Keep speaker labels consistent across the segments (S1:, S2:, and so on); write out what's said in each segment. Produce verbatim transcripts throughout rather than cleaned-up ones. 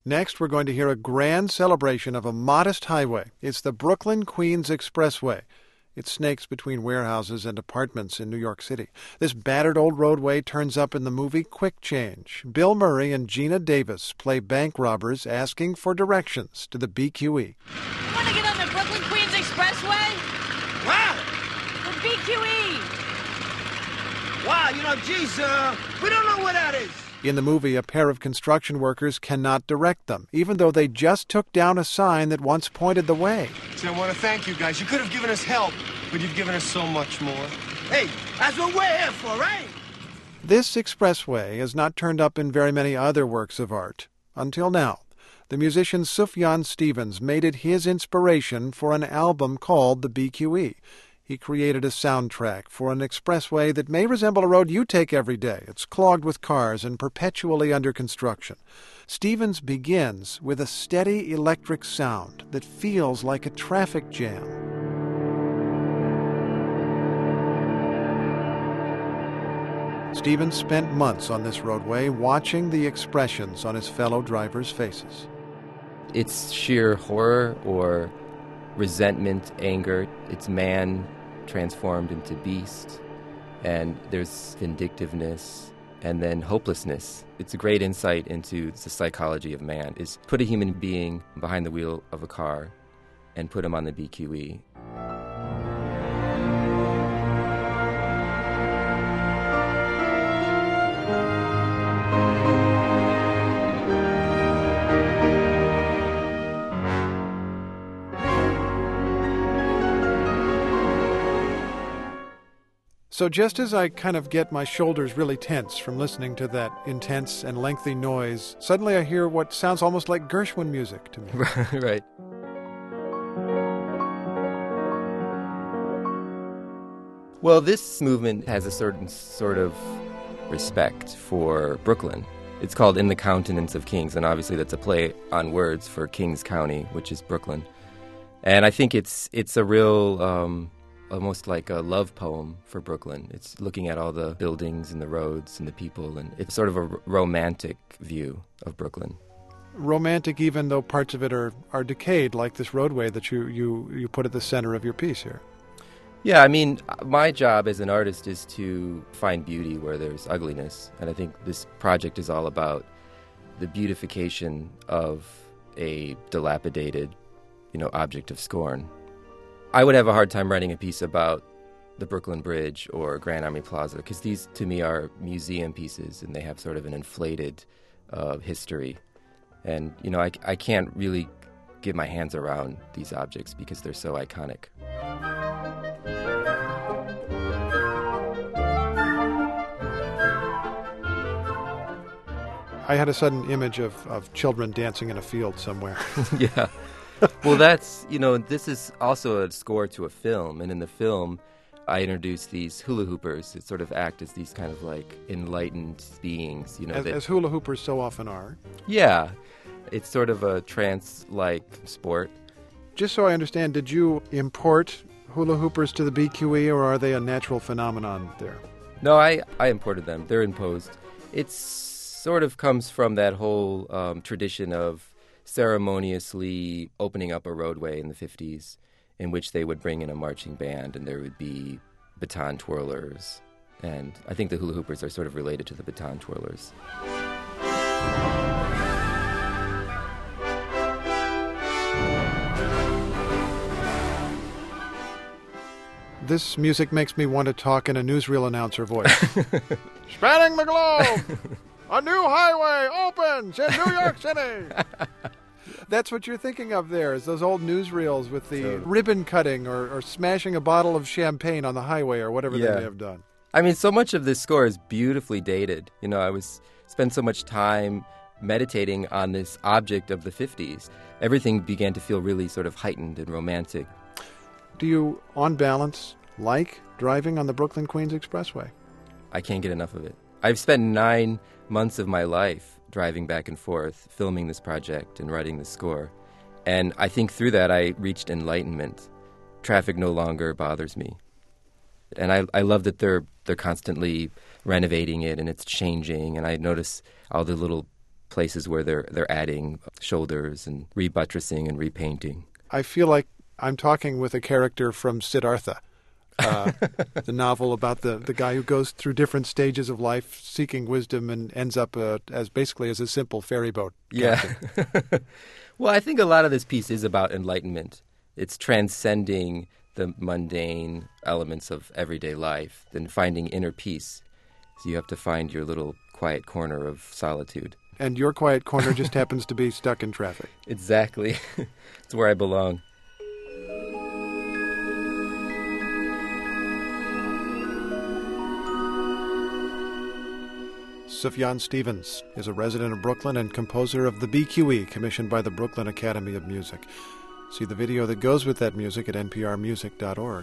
S1: Next, we're going to hear a grand celebration of a modest highway. It's the Brooklyn-Queens Expressway. It snakes between warehouses and apartments in New York City. This battered old roadway turns up in the movie Quick Change. Bill Murray and Gina Davis play bank robbers asking for directions to the B Q E.
S2: You want to get on the Brooklyn-Queens Expressway?
S3: Wow!
S2: The B Q E!
S3: Wow, you know, geez, uh, we don't know where that is.
S1: In the movie, a pair of construction workers cannot direct them, even though they just took down a sign that once pointed the way.
S4: So I want to thank you guys. You could have given us help, but you've given us so much more.
S3: Hey, that's what we're here for, right?
S1: This expressway has not turned up in very many other works of art. Until now. The musician Sufjan Stevens made it his inspiration for an album called the B Q E. He created a soundtrack for an expressway that may resemble a road you take every day. It's clogged with cars and perpetually under construction. Stevens begins with a steady electric sound that feels like a traffic jam. Stevens spent months on this roadway watching the expressions on his fellow drivers' faces.
S5: It's sheer horror or resentment, anger. It's man transformed into beast, and there's vindictiveness and then hopelessness. It's a great insight into the psychology of man, is put a human being behind the wheel of a car and put him on the B Q E.
S1: So just as I kind of get my shoulders really tense from listening to that intense and lengthy noise, suddenly I hear what sounds almost like Gershwin music to me.
S5: Right. Well, this movement has a certain sort of respect for Brooklyn. It's called In the Countenance of Kings, and obviously that's a play on words for Kings County, which is Brooklyn. And I think it's it's a real... Um, almost like a love poem for Brooklyn. It's looking at all the buildings and the roads and the people, and it's sort of a r- romantic view of Brooklyn.
S1: Romantic, even though parts of it are, are decayed, like this roadway that you, you, you put at the center of your piece here.
S5: Yeah, I mean, my job as an artist is to find beauty where there's ugliness, and I think this project is all about the beautification of a dilapidated, you know, object of scorn. I would have a hard time writing a piece about the Brooklyn Bridge or Grand Army Plaza, because these, to me, are museum pieces, and they have sort of an inflated uh, history. And, you know, I, I can't really get my hands around these objects because they're so iconic.
S1: I had a sudden image of, of children dancing in a field somewhere.
S5: Yeah. Well, that's, you know, this is also a score to a film, and in the film, I introduced these hula hoopers that sort of act as these kind of like enlightened beings, you know.
S1: As,
S5: that,
S1: as hula hoopers so often are.
S5: Yeah. It's sort of a trance-like sport.
S1: Just so I understand, did you import hula hoopers to the B Q E, or are they a natural phenomenon there?
S5: No, I, I imported them. They're imposed. It sort of comes from that whole um, tradition of ceremoniously opening up a roadway in the fifties, in which they would bring in a marching band and there would be baton twirlers. And I think the hula hoopers are sort of related to the baton twirlers.
S1: This music makes me want to talk in a newsreel announcer voice. Spanning the globe! A new highway opens in New York City! That's what you're thinking of there, is those old newsreels with the so, ribbon cutting or, or smashing a bottle of champagne on the highway or whatever
S5: yeah.
S1: they may have done.
S5: I mean, so much of this score is beautifully dated. You know, I was spent so much time meditating on this object of the fifties. Everything began to feel really sort of heightened and romantic.
S1: Do you, on balance, like driving on the Brooklyn-Queens Expressway?
S5: I can't get enough of it. I've spent nine months of my life driving back and forth, filming this project and writing this score. And I think through that I reached enlightenment. Traffic no longer bothers me. And I, I love that they're they're constantly renovating it and it's changing. And I notice all the little places where they're they're adding shoulders and rebuttressing and repainting.
S1: I feel like I'm talking with a character from Siddhartha, uh, the novel about the, the guy who goes through different stages of life seeking wisdom and ends up uh, as basically as a simple ferry boat captain.
S5: Yeah. Well, I think a lot of this piece is about enlightenment. It's transcending the mundane elements of everyday life and finding inner peace. So you have to find your little quiet corner of solitude.
S1: And your quiet corner just happens to be stuck in traffic.
S5: Exactly. It's where I belong.
S1: Sufjan Stevens is a resident of Brooklyn and composer of the B Q E, commissioned by the Brooklyn Academy of Music. See the video that goes with that music at n p r music dot org.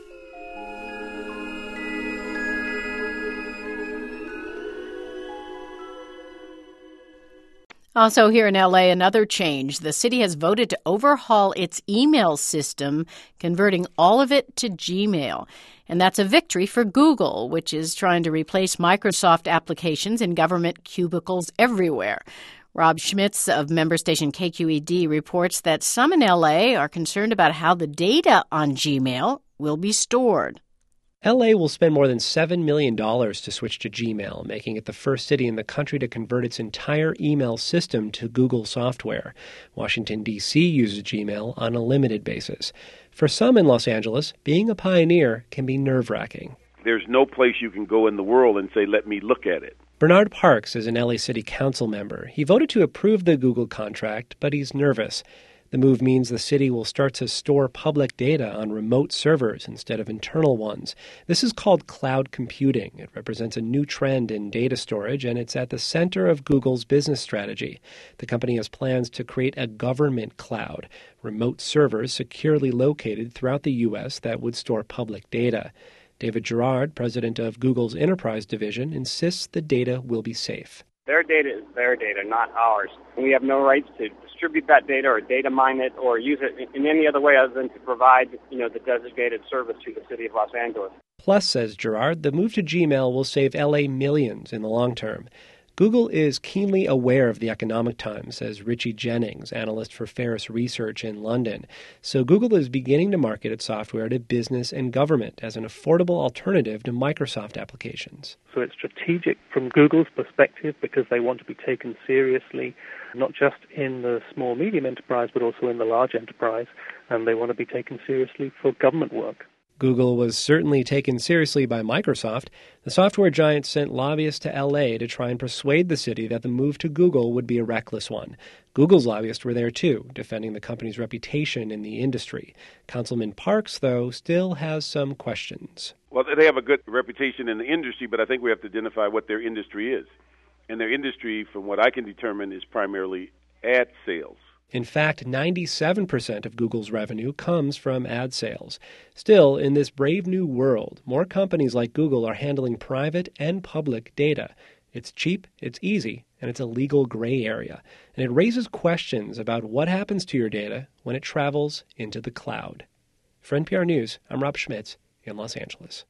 S6: Also here in L A, another change. The city has voted to overhaul its email system, converting all of it to Gmail. And that's a victory for Google, which is trying to replace Microsoft applications in government cubicles everywhere. Rob Schmitz of member station K Q E D reports that some in L A are concerned about how the data on Gmail will be stored.
S7: L A will spend more than seven million dollars to switch to Gmail, making it the first city in the country to convert its entire email system to Google software. Washington, D C uses Gmail on a limited basis. For some in Los Angeles, being a pioneer can be nerve-wracking.
S8: There's no place you can go in the world and say, let me look at it.
S7: Bernard Parks is an L A City Council member. He voted to approve the Google contract, but he's nervous. The move means the city will start to store public data on remote servers instead of internal ones. This is called cloud computing. It represents a new trend in data storage, and it's at the center of Google's business strategy. The company has plans to create a government cloud, remote servers securely located throughout the U S that would store public data. David Gerard, president of Google's enterprise division, insists the data will be safe.
S9: Their data is their data, not ours. And we have no rights to distribute that data or data mine it or use it in any other way other than to provide, you know, the designated service to the city of Los Angeles.
S7: Plus, says Gerard, the move to Gmail will save L A millions in the long term. Google is keenly aware of the economic times, says Richie Jennings, analyst for Ferris Research in London. So Google is beginning to market its software to business and government as an affordable alternative to Microsoft applications.
S10: So it's strategic from Google's perspective because they want to be taken seriously, not just in the small, medium enterprise, but also in the large enterprise, and they want to be taken seriously for government work.
S7: Google was certainly taken seriously by Microsoft. The software giant sent lobbyists to L A to try and persuade the city that the move to Google would be a reckless one. Google's lobbyists were there too, defending the company's reputation in the industry. Councilman Parks, though, still has some questions.
S8: Well, they have a good reputation in the industry, but I think we have to identify what their industry is. And their industry, from what I can determine, is primarily ad sales.
S7: In fact, ninety-seven percent of Google's revenue comes from ad sales. Still, in this brave new world, more companies like Google are handling private and public data. It's cheap, it's easy, and it's a legal gray area. And it raises questions about what happens to your data when it travels into the cloud. For N P R News, I'm Rob Schmitz in Los Angeles.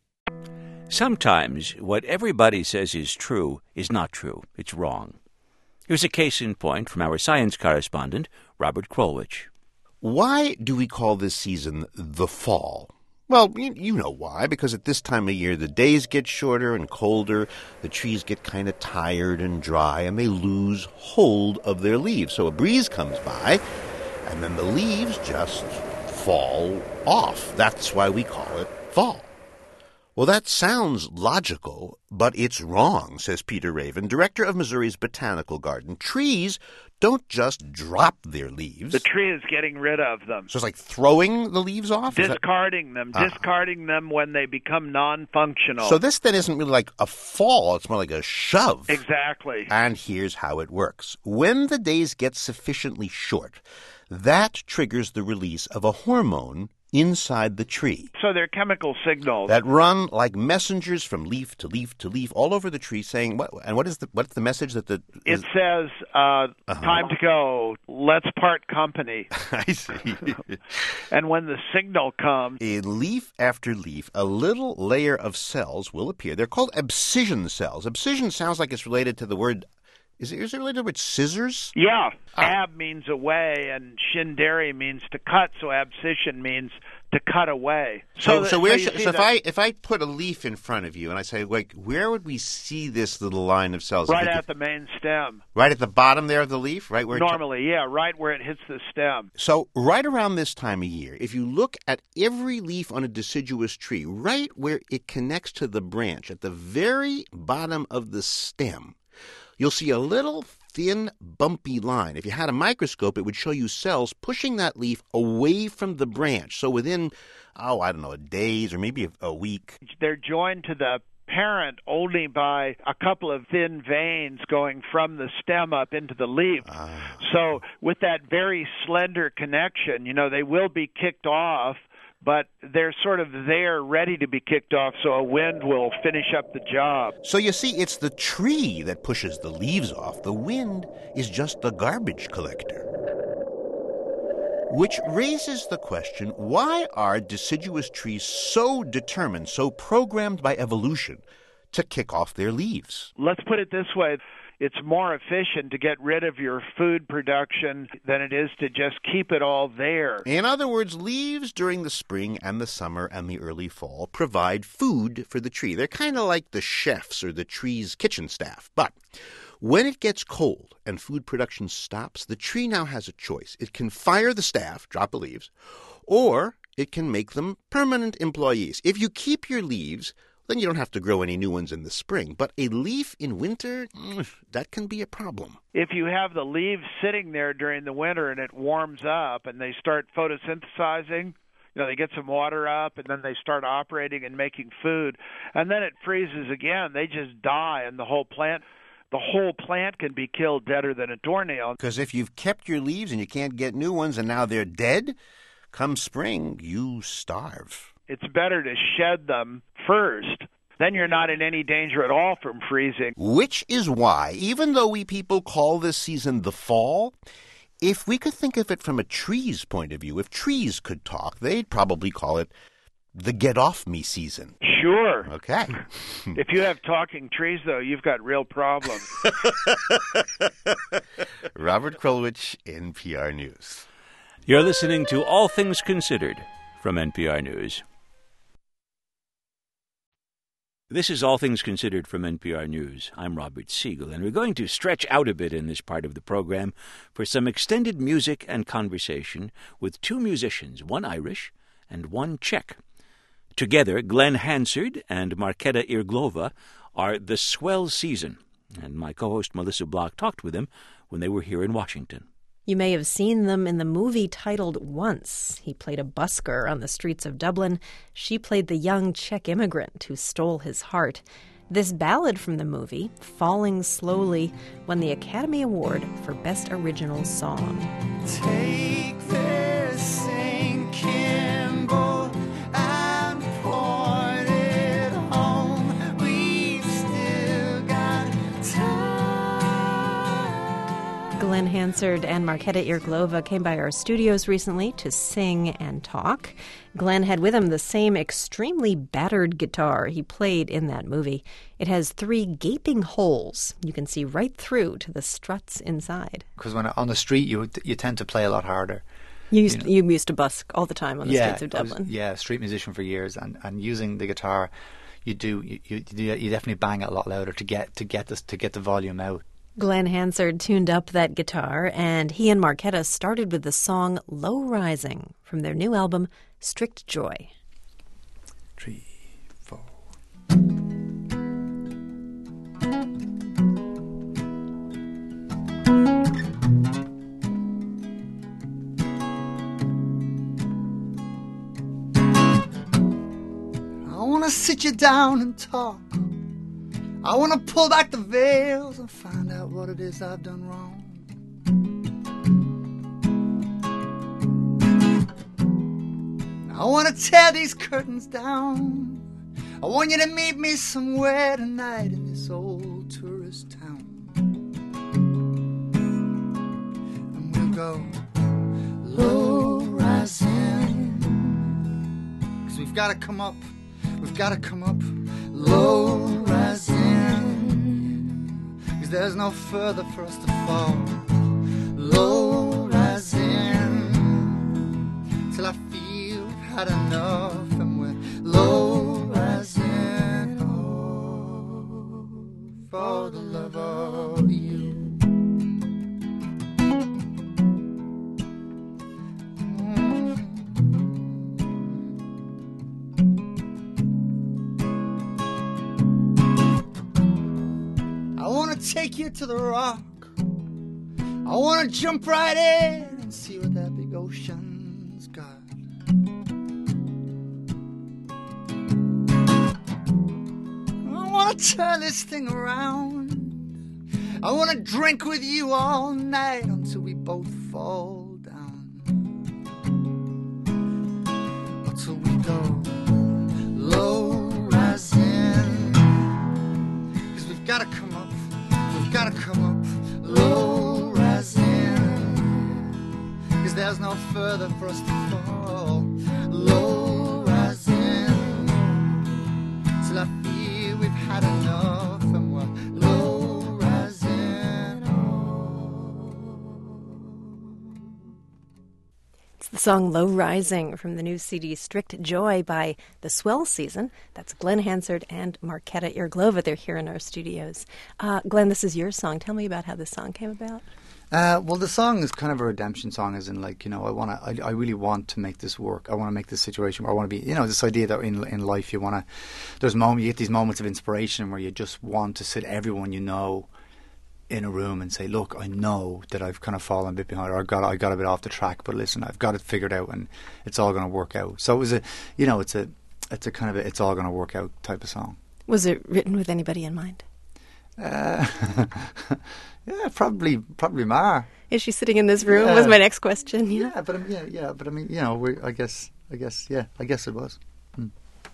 S11: Sometimes what everybody says is true is not true. It's wrong. Here's a case in point from our science correspondent, Robert Krulwich.
S12: Why do we call this season the fall? Well, you know why. Because at this time of year, the days get shorter and colder, the trees get kind of tired and dry, and they lose hold of their leaves. So a breeze comes by, and then the leaves just fall off. That's why we call it fall. Well, that sounds logical, but it's wrong, says Peter Raven, director of Missouri's Botanical Garden. Trees don't just drop their leaves.
S13: The tree is getting rid of them.
S12: So it's like throwing the leaves off?
S13: Discarding them.
S12: Uh-huh.
S13: Discarding them when they become non-functional.
S12: So this then isn't really like a fall. It's more like a shove.
S13: Exactly.
S12: And here's how it works. When the days get sufficiently short, that triggers the release of a hormone inside the tree.
S13: So they're chemical signals
S12: that run like messengers from leaf to leaf to leaf all over the tree saying, what, and what is the what's the message that the...
S13: It
S12: is,
S13: says, uh,
S12: uh-huh.
S13: time to go, let's part company.
S12: I see.
S13: And when the signal comes...
S12: In leaf after leaf, a little layer of cells will appear. They're called abscission cells. Abscission sounds like it's related to the word Is it, is it related with scissors?
S13: Yeah. Ab means away, and shinderi means to cut, so abscission means to cut away.
S12: So,
S13: that,
S12: so, where
S13: so,
S12: should, so if I if I put a leaf in front of you and I say, like, where would we see this little line of cells?
S13: Right at the main stem.
S12: Right at the bottom there of the leaf, right where
S13: normally,
S12: it
S13: yeah, right where it hits the stem.
S12: So, right around this time of year, if you look at every leaf on a deciduous tree, right where it connects to the branch, at the very bottom of the stem, you'll see a little thin, bumpy line. If you had a microscope, it would show you cells pushing that leaf away from the branch. So within, oh, I don't know, days or maybe a, a week.
S13: They're joined to the parent only by a couple of thin veins going from the stem up into the leaf.
S12: Ah.
S13: So with that very slender connection, you know, they will be kicked off, but they're sort of there ready to be kicked off, so a wind will finish up the job.
S12: So you see, it's the tree that pushes the leaves off. The wind is just the garbage collector. Which raises the question, why are deciduous trees so determined, so programmed by evolution to kick off their leaves?
S13: Let's put it this way. It's more efficient to get rid of your food production than it is to just keep it all there.
S12: In other words, leaves during the spring and the summer and the early fall provide food for the tree. They're kind of like the chefs or the tree's kitchen staff. But when it gets cold and food production stops, the tree now has a choice. It can fire the staff, drop the leaves, or it can make them permanent employees. If you keep your leaves, then you don't have to grow any new ones in the spring. But a leaf in winter, that can be a problem.
S13: If you have the leaves sitting there during the winter and it warms up and they start photosynthesizing, you know, they get some water up and then they start operating and making food, and then it freezes again, they just die, and the whole plant the whole plant can be killed deader than a doornail.
S12: Because if you've kept your leaves and you can't get new ones and now they're dead, come spring, you starve.
S13: It's better to shed them first. Then you're not in any danger at all from freezing.
S12: Which is why, even though we people call this season the fall, if we could think of it from a tree's point of view, if trees could talk, they'd probably call it the get-off-me season.
S13: Sure.
S12: Okay.
S13: If you have talking trees, though, you've got real problems.
S12: Robert Krulwich, N P R News.
S11: You're listening to All Things Considered from N P R News. This is All Things Considered from N P R News. I'm Robert Siegel, and we're going to stretch out a bit in this part of the program for some extended music and conversation with two musicians, one Irish and one Czech. Together, Glenn Hansard and Marketa Irglova are The Swell Season, and my co-host Melissa Block talked with them when they were here in Washington.
S14: You may have seen them in the movie titled Once. He played a busker on the streets of Dublin. She played the young Czech immigrant who stole his heart. This ballad from the movie, Falling Slowly, won the Academy Award for Best Original Song.
S15: Take this Saint Kimball and point it home. We've still got time.
S14: Glenn Hansard and Marketa Irglova came by our studios recently to sing and talk. Glenn had with him the same extremely battered guitar he played in that movie. It has three gaping holes. You can see right through to the struts inside.
S16: Because when on the street, you you tend to play a lot harder.
S14: You used,
S16: you know?
S14: you used to busk all the time on the
S16: yeah,
S14: streets of Dublin.
S16: I was, yeah, street musician for years, and, and using the guitar, you do you, you you definitely bang it a lot louder to get to get this to get the volume out.
S14: Glenn Hansard tuned up that guitar, and he and Marketa started with the song Low Rising from their new album, Strict Joy.
S16: Three, four.
S15: I want to sit you down and talk. I want to pull back the veils and find out what it is I've done wrong. I want to tear these curtains down. I want you to meet me somewhere tonight in this old tourist town. And we'll go low rising. 'Cause we've got to come up. We've got to come up low rising. there's no further for us to fall. Low rising till I feel we've had enough, and we're low rising oh, for the love of you. I wanna take you to the rock. I wanna jump right in and see what that big ocean's got. I wanna turn this thing around. I wanna drink with you all night until we both fall down. Until we go low rising. 'Cause we've gotta come up. We've gotta come up low rising, 'cause there's no further for us to fall. Low rising till I feel we've had enough, and we're low rising
S14: It's the song Low Rising from the new C D Strict Joy by The Swell Season. That's Glenn Hansard and Marketa Irglova. They're here in our studios. Uh, Glenn, this is your song. Tell me about how this song came about.
S16: Uh, well, the song is kind of a redemption song, as in, like, you know, I want to, I, I really want to make this work. I want to make this situation where I want to be, you know, this idea that in in life you want to, there's moment, you get these moments of inspiration where you just want to sit everyone you know in a room and say, look, I know that I've kind of fallen a bit behind, or I got I got a bit off the track, but listen, I've got it figured out, and it's all going to work out. So it was a, you know, it's a, it's a kind of a, it's all going to work out type of song.
S14: Was it written with anybody in mind?
S16: Uh, yeah, probably, probably Mar.
S14: Is she sitting in this room?
S16: Yeah.
S14: Was my next question. Yeah,
S16: yeah but um, yeah, yeah, but I mean, you know, we, I guess, I guess, yeah, I guess it was. Hmm.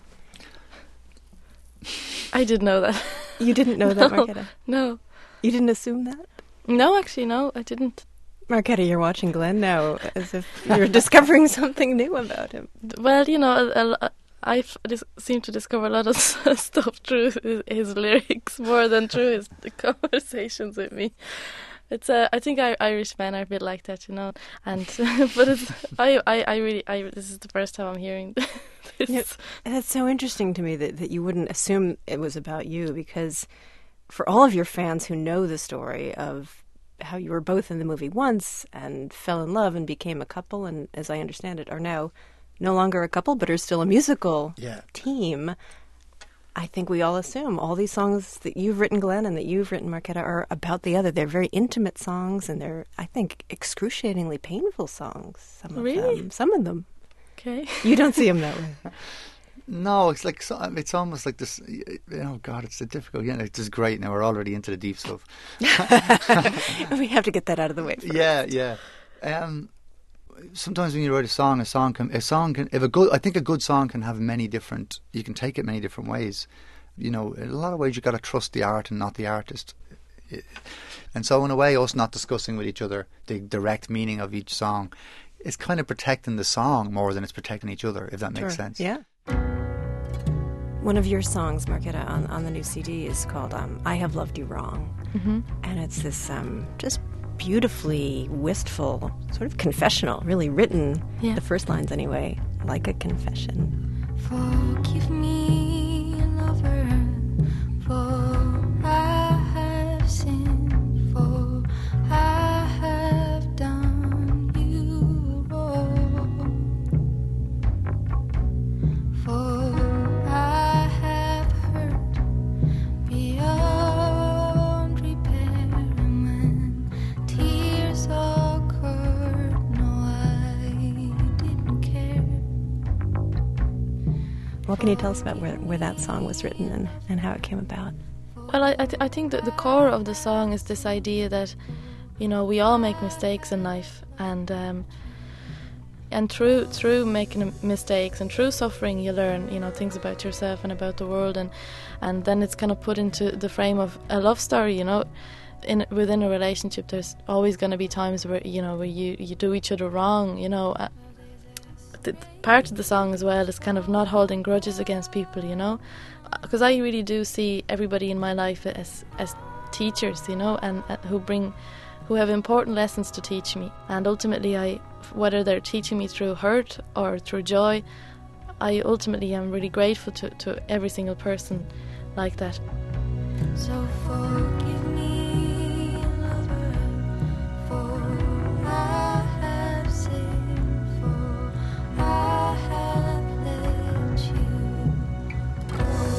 S17: I didn't know that.
S14: You didn't know that,
S17: No,
S14: Marketa?
S17: No.
S14: You didn't assume that?
S17: No, actually, no, I didn't.
S14: Marketa, you're watching Glenn now as if you're discovering something new about him.
S17: Well, you know, a, a, I seem to discover a lot of stuff through his, his lyrics more than through his conversations with me. It's uh, I think I, Irish men are a bit like that, you know. And but it's, I, I, I really, I this is the first time I'm hearing this.
S14: Yeah, that's so interesting to me that, that you wouldn't assume it was about you, because for all of your fans who know the story of how you were both in the movie once and fell in love and became a couple, and as I understand it, are now no longer a couple but are still a musical
S16: yeah.
S14: team, I think we all assume all these songs that you've written, Glenn, and that you've written, Marketa, are about the other. They're very intimate songs, and they're, I think, excruciatingly painful songs. Some of
S17: Really?
S14: them. Some of them.
S17: Okay.
S14: You don't see them that way.
S16: No, it's like, it's almost like this, oh God, it's so difficult. Yeah, it's just great. Now we're already into the deep stuff.
S14: We have to get that out of the way first.
S16: Yeah, yeah. Um, sometimes when you write a song, a song can, a song can, if a good, I think a good song can have many different, you can take it many different ways. You know, in a lot of ways you got to trust the art and not the artist. And so in a way, us not discussing with each other the direct meaning of each song, it's kind of protecting the song more than it's protecting each other, if that makes
S14: Sure.
S16: sense.
S14: Yeah. One of your songs, Marketa, on, on the new C D is called um, I Have Loved You Wrong.
S17: Mm-hmm.
S14: And it's this um, just beautifully wistful, sort of confessional, really written,
S17: Yeah.
S14: the first lines anyway, like a confession.
S18: Forgive me, lover, for I have sinned, for I have done you wrong, for I have hurt beyond repair, and when tears occurred, no, I didn't care.
S14: What can you tell us about where, where that song was written and, and how it came about?
S17: Well, I I, th- I think that the core of the song is this idea that, you know, we all make mistakes in life, and um, and through through making mistakes and through suffering, you learn, you know, things about yourself and about the world, and and then it's kind of put into the frame of a love story, you know. In within a relationship, there's always going to be times where, you know, where you, you do each other wrong, you know. Uh, the, part of the song as well is kind of not holding grudges against people, you know, because I really do see everybody in my life as as teachers, you know, and uh, who bring, who have important lessons to teach me. And ultimately, I, whether they're teaching me through hurt or through joy, I ultimately am really grateful to, to every single person like that.
S18: So forgive me, lover, for I have sinned, for I have let you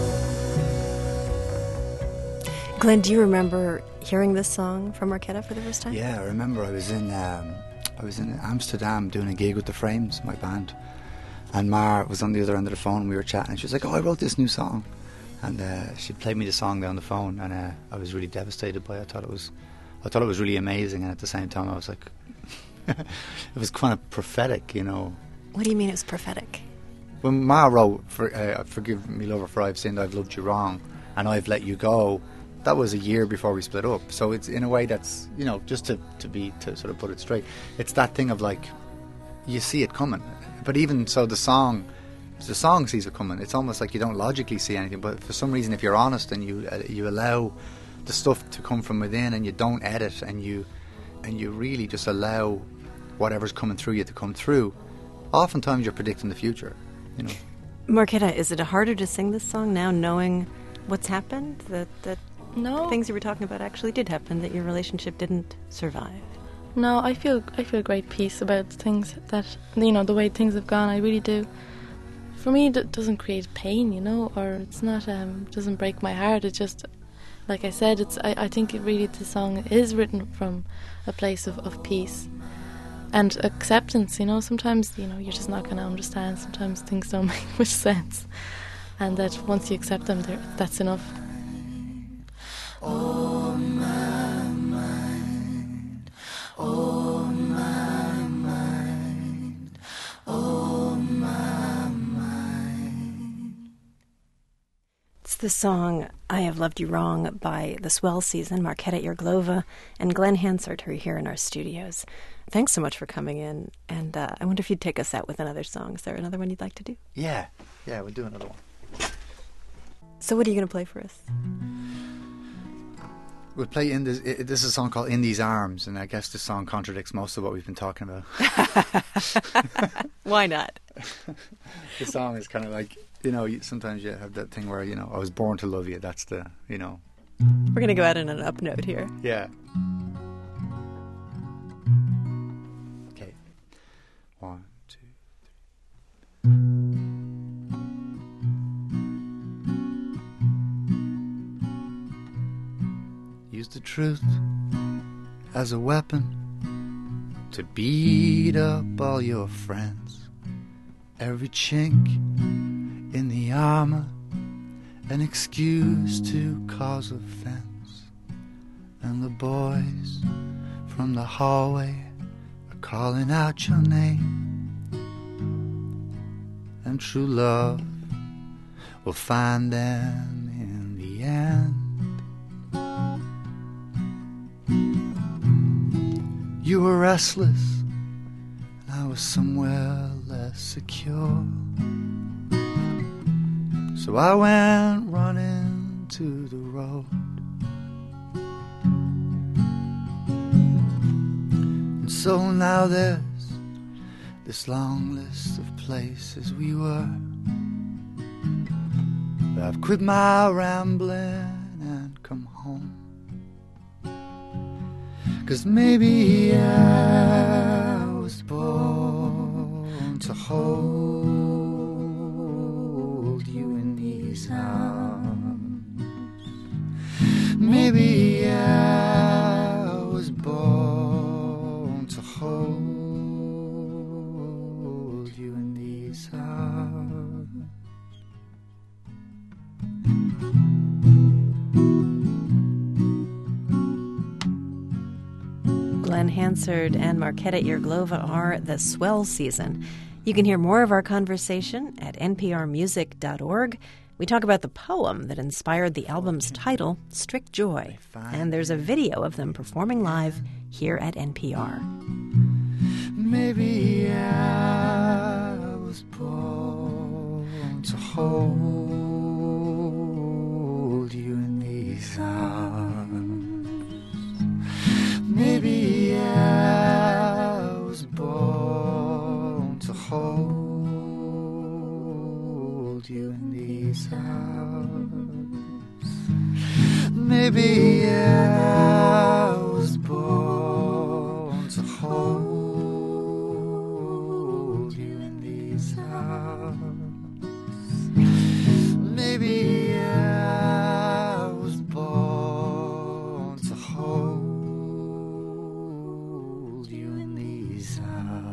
S18: go.
S14: Glenn, do you remember hearing this song from Marketa for the first time?
S16: Yeah, I remember I was in um, I was in Amsterdam doing a gig with the Frames, my band, and Mar was on the other end of the phone. And we were chatting, and she was like, "Oh, I wrote this new song," and uh, she played me the song down the phone, and uh, I was really devastated by it. I thought it was, I thought it was really amazing, and at the same time, I was like, it was kind of prophetic, you know.
S14: What do you mean it was prophetic?
S16: When Ma wrote, for, uh, "Forgive me, lover, for I've sinned, I've loved you wrong, and I've let you go," that was a year before we split up. So it's in a way that's, you know, just to, to be to sort of put it straight, it's that thing of like, you see it coming. But even so, the song, the song sees it coming. It's almost like you don't logically see anything, but for some reason, if you're honest and you uh, you allow the stuff to come from within, and you don't edit, and you and you really just allow whatever's coming through you to come through, oftentimes you're predicting the future, you know.
S14: Marketa, is it harder to sing this song now, knowing what's happened? That that
S17: no.
S14: things you were talking about actually did happen, that your relationship didn't survive?
S17: No, I feel I feel great peace about things that, you know, the way things have gone. I really do. For me, it doesn't create pain, you know, or it's not, um, doesn't break my heart. It just, like I said, it's. I, I think it really, the song is written from a place of, of peace and acceptance. You know, sometimes, you know, you're just not going to understand. Sometimes things don't make much sense, and that once you accept them, that's enough.
S18: Oh, my mind. Oh, my mind. Oh, my mind.
S14: It's the song I Have Loved You Wrong by The Swell Season, Marketa Irglova, and Glenn Hansard, who are here in our studios. Thanks so much for coming in, and uh, I wonder if you'd take us out with another song. Is there another one you'd like to do?
S16: Yeah, yeah, we'll do another one.
S14: So what are you going to play for us?
S16: We'll play in this. This is a song called "In These Arms," and I guess this song contradicts most of what we've been talking about.
S14: Why not?
S16: The song is kind of like, you know, sometimes you have that thing where, you know, I was born to love you. That's the, you know.
S14: We're going to go out on an up note here.
S16: Yeah. Okay. One, two, three. Use the truth as a weapon to beat up all your friends. Every chink in the armor, an excuse to cause offense. And the boys from the hallway are calling out your name. And true love will find them in the end. You were restless, and I was somewhere less secure. So I went running to the road. And so now there's this long list of places we were. But I've quit my rambling and come home. 'Cause maybe I was born to hold you in these arms. Maybe I was born to hold you in these arms.
S14: Glenn Hansard and Marketa Irglova are The Swell Season. You can hear more of our conversation at n p r music dot org. We talk about the poem that inspired the album's title, Strict Joy. And there's a video of them performing live here at N P R.
S16: Maybe I was born to hold you in these arms.
S15: these arms. Maybe I was born to hold you in these arms. Maybe I was born to hold you in these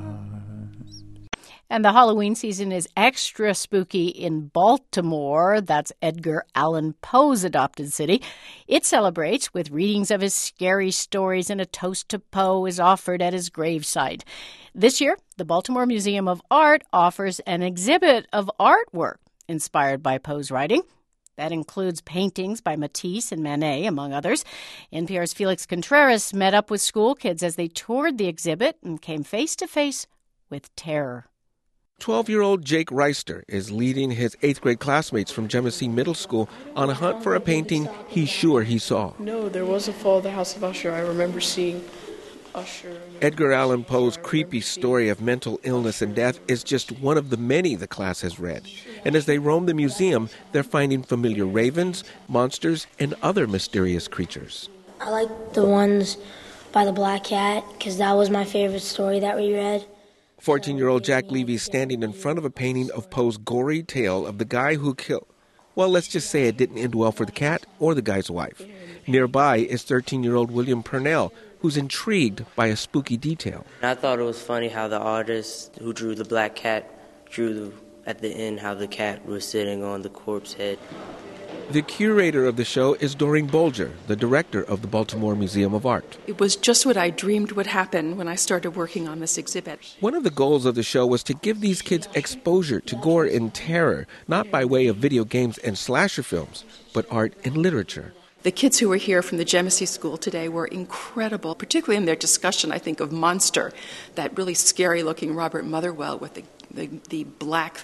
S15: arms.
S6: And the Halloween season is extra spooky in Baltimore. That's Edgar Allan Poe's adopted city. It celebrates with readings of his scary stories, and a toast to Poe is offered at his gravesite. This year, the Baltimore Museum of Art offers an exhibit of artwork inspired by Poe's writing. That includes paintings by Matisse and Manet, among others. N P R's Felix Contreras met up with school kids as they toured the exhibit and came face-to-face with terror.
S19: twelve-year-old Jake Reister is leading his eighth grade classmates from Genesee Middle School on a hunt for a painting he's sure he saw.
S20: No, there was a fall of the House of Usher. I remember seeing Usher.
S19: Edgar Allan Poe's creepy story of mental illness and death is just one of the many the class has read. And as they roam the museum, they're finding familiar ravens, monsters, and other mysterious creatures.
S21: I like the ones by the Black Cat because that was my favorite story that we read.
S19: fourteen-year-old Jack Levy is standing in front of a painting of Poe's gory tale of the guy who killed. Well, let's just say it didn't end well for the cat or the guy's wife. Nearby is thirteen-year-old William Purnell, who's intrigued by a spooky detail.
S22: I thought it was funny how the artist who drew the black cat drew the, at the end how the cat was sitting on the corpse head.
S19: The curator of the show is Doreen Bolger, the director of the Baltimore Museum of Art.
S23: It was just what I dreamed would happen when I started working on this exhibit.
S19: One of the goals of the show was to give these kids exposure to gore and terror, not by way of video games and slasher films, but art and literature.
S23: The kids who were here from the Genesee School today were incredible, particularly in their discussion, I think, of Monster, that really scary-looking Robert Motherwell with the, the, the black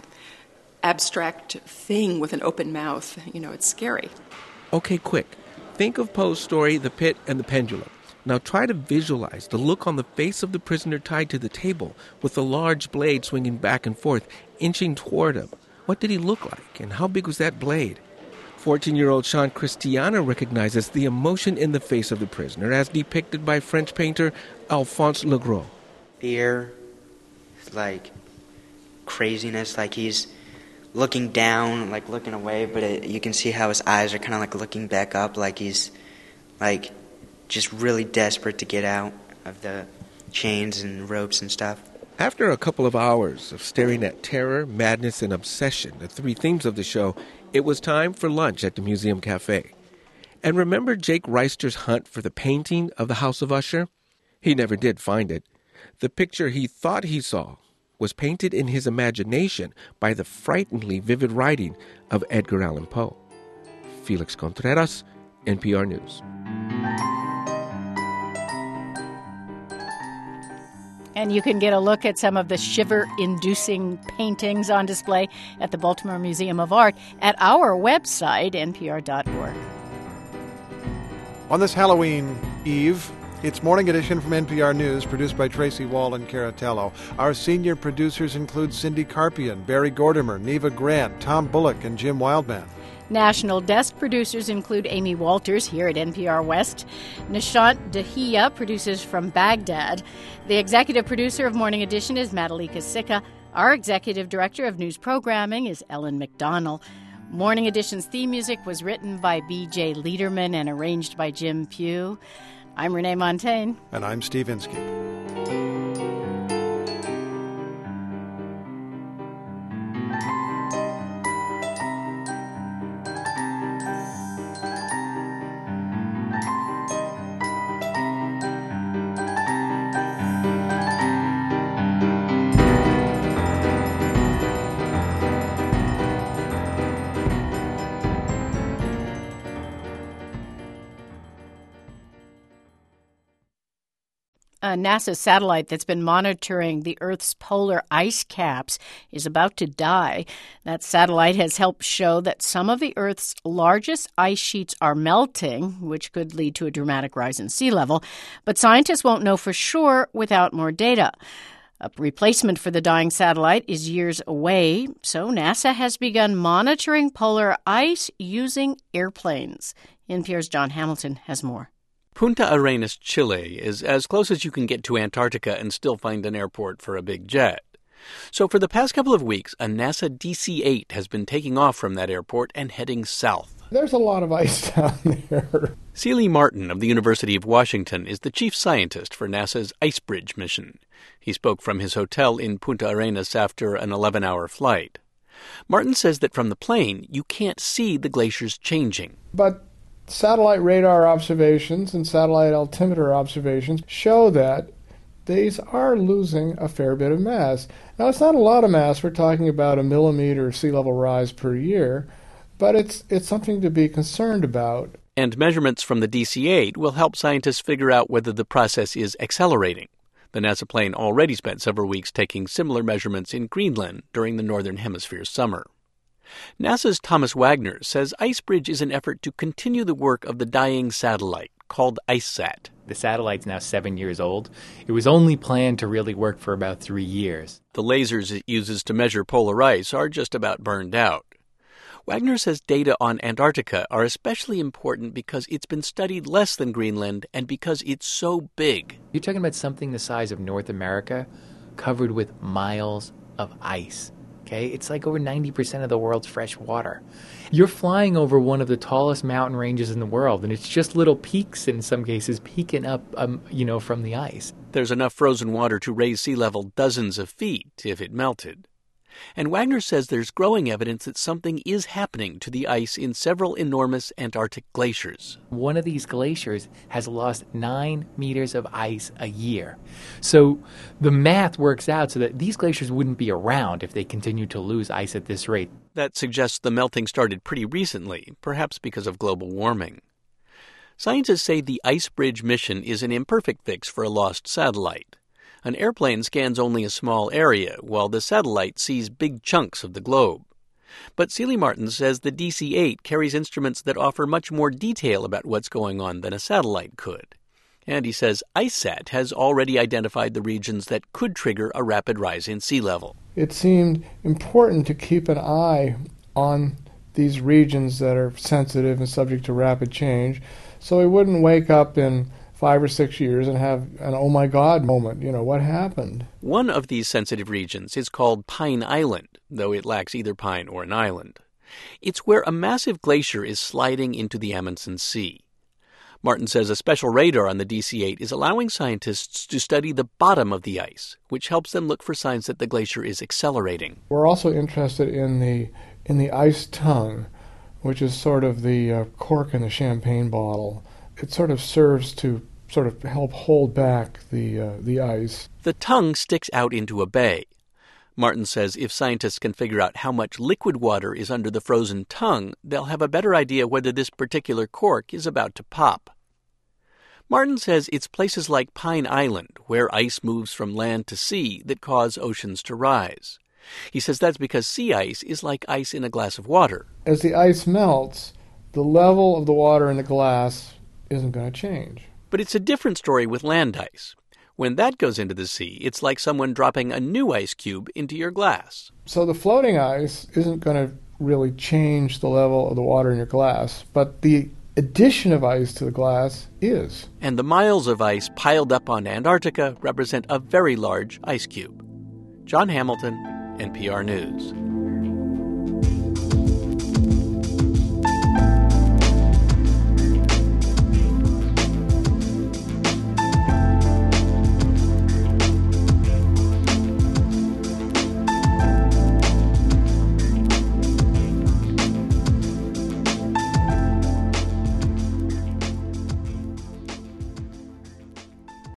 S23: abstract thing with an open mouth. You know, it's scary.
S19: Okay, quick. Think of Poe's story, The Pit and the Pendulum. Now try to visualize the look on the face of the prisoner tied to the table, with the large blade swinging back and forth, inching toward him. What did he look like, and how big was that blade? fourteen-year-old Sean Cristiano recognizes the emotion in the face of the prisoner as depicted by French painter Alphonse Legros.
S24: Fear, like craziness, like he's looking down, like looking away, but it, you can see how his eyes are kind of like looking back up, like he's like just really desperate to get out of the chains and ropes and stuff.
S19: After a couple of hours of staring at terror, madness, and obsession, the three themes of the show, it was time for lunch at the Museum Cafe. And remember Jake Reister's hunt for the painting of the House of Usher? He never did find it. The picture he thought he saw was painted in his imagination by the frighteningly vivid writing of Edgar Allan Poe. Felix Contreras, N P R News.
S6: And you can get a look at some of the shiver-inducing paintings on display at the Baltimore Museum of Art at our website, N P R dot org.
S1: On this Halloween Eve, it's Morning Edition from N P R News, produced by Tracy Wall and Caratello. Our senior producers include Cindy Carpian, Barry Gordimer, Neva Grant, Tom Bullock, and Jim Wildman.
S6: National desk producers include Amy Walters here at N P R West. Nishant Dahiya produces from Baghdad. The executive producer of Morning Edition is Madalika Sikka. Our executive director of news programming is Ellen McDonnell. Morning Edition's theme music was written by B J Liederman and arranged by Jim Pugh. I'm Renee Montaigne.
S1: And I'm Steve Inskeep.
S6: A NASA satellite that's been monitoring the Earth's polar ice caps is about to die. That satellite has helped show that some of the Earth's largest ice sheets are melting, which could lead to a dramatic rise in sea level. But scientists won't know for sure without more data. A replacement for the dying satellite is years away, so NASA has begun monitoring polar ice using airplanes. N P R's John Hamilton has more.
S2: Punta Arenas, Chile, is as close as you can get to Antarctica and still find an airport for a big jet. So for the past couple of weeks, a NASA D C eight has been taking off from that airport and heading south.
S3: There's a lot of ice down there.
S2: Seeley Martin of the University of Washington is the chief scientist for NASA's IceBridge mission. He spoke from his hotel in Punta Arenas after an eleven-hour flight. Martin says that from the plane, you can't see the glaciers changing.
S3: But satellite radar observations and satellite altimeter observations show that these are losing a fair bit of mass. Now, it's not a lot of mass. We're talking about a millimeter sea level rise per year, but it's it's something to be concerned about.
S2: And measurements from the D C eight will help scientists figure out whether the process is accelerating. The NASA plane already spent several weeks taking similar measurements in Greenland during the Northern Hemisphere summer. NASA's Thomas Wagner says IceBridge is an effort to continue the work of the dying satellite called IceSat.
S4: The satellite's now seven years old. It was only planned to really work for about three years.
S2: The lasers it uses to measure polar ice are just about burned out. Wagner says data on Antarctica are especially important because it's been studied less than Greenland and because it's so big.
S4: You're talking about something the size of North America covered with miles of ice. Okay? It's like over ninety percent of the world's fresh water. You're flying over one of the tallest mountain ranges in the world, and it's just little peaks in some cases peeking up, um, you know, from the ice.
S2: There's enough frozen water to raise sea level dozens of feet if it melted. And Wagner says there's growing evidence that something is happening to the ice in several enormous Antarctic glaciers.
S4: One of these glaciers has lost nine meters of ice a year. So the math works out so that these glaciers wouldn't be around if they continued to lose ice at this rate.
S2: That suggests the melting started pretty recently, perhaps because of global warming. Scientists say the IceBridge mission is an imperfect fix for a lost satellite. An airplane scans only a small area, while the satellite sees big chunks of the globe. But Seeley Martin says the D C eight carries instruments that offer much more detail about what's going on than a satellite could. And he says IceSat has already identified the regions that could trigger a rapid rise in sea level.
S3: It seemed important to keep an eye on these regions that are sensitive and subject to rapid change, so we wouldn't wake up in five or six years and have an oh my God moment. You know, what happened?
S2: One of these sensitive regions is called Pine Island, though it lacks either pine or an island. It's where a massive glacier is sliding into the Amundsen Sea. Martin says a special radar on the D C eight is allowing scientists to study the bottom of the ice, which helps them look for signs that the glacier is accelerating.
S3: We're also interested in the in the ice tongue, which is sort of the uh, cork in the champagne bottle. It sort of serves to sort of help hold back the uh, the ice.
S2: The tongue sticks out into a bay. Martin says if scientists can figure out how much liquid water is under the frozen tongue, they'll have a better idea whether this particular cork is about to pop. Martin says it's places like Pine Island, where ice moves from land to sea, that cause oceans to rise. He says that's because sea ice is like ice in a glass of water.
S3: As the ice melts, the level of the water in the glass isn't going to change.
S2: But it's a different story with land ice. When that goes into the sea, it's like someone dropping a new ice cube into your glass.
S3: So the floating ice isn't going to really change the level of the water in your glass, but the addition of ice to the glass is.
S2: And the miles of ice piled up on Antarctica represent a very large ice cube. John Hamilton, N P R News.